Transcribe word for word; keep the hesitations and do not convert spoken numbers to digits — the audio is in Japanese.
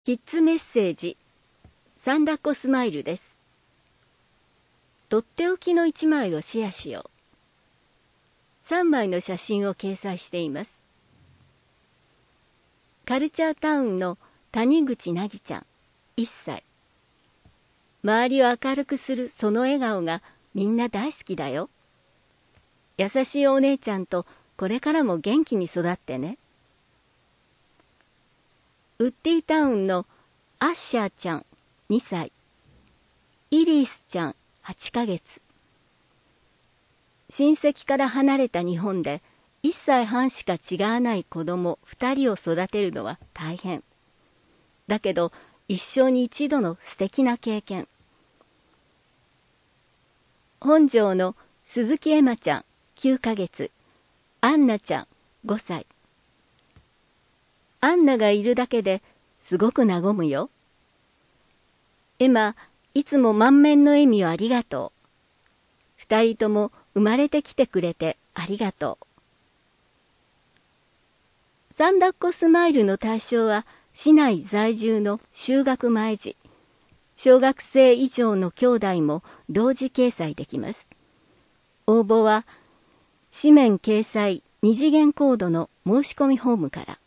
キッズメッセージサンダコスマイルです。とっておきのいちまいをシェアしよう。さんまいの写真を掲載しています。カルチャータウンの谷口なぎちゃんいっさい。周りを明るくするその笑顔がみんな大好きだよ。優しいお姉ちゃんとこれからも元気に育ってね。ウッディタウンのアッシャーちゃんにさい。イリースちゃんはちかげつ。親戚から離れた日本でいっさいはんしか違わない子供ふたりを育てるのは大変。だけど一生に一度の素敵な経験。本庄の鈴木エマちゃんきゅうかげつ。アンナちゃんごさい。アンナがいるだけですごく和むよ。エマ、いつも満面の笑みをありがとう。二人とも生まれてきてくれてありがとう。サンダッコスマイルの対象は市内在住の就学前児。小学生以上の兄弟も同時掲載できます。応募は紙面掲載二次元コードの申し込みフォームから。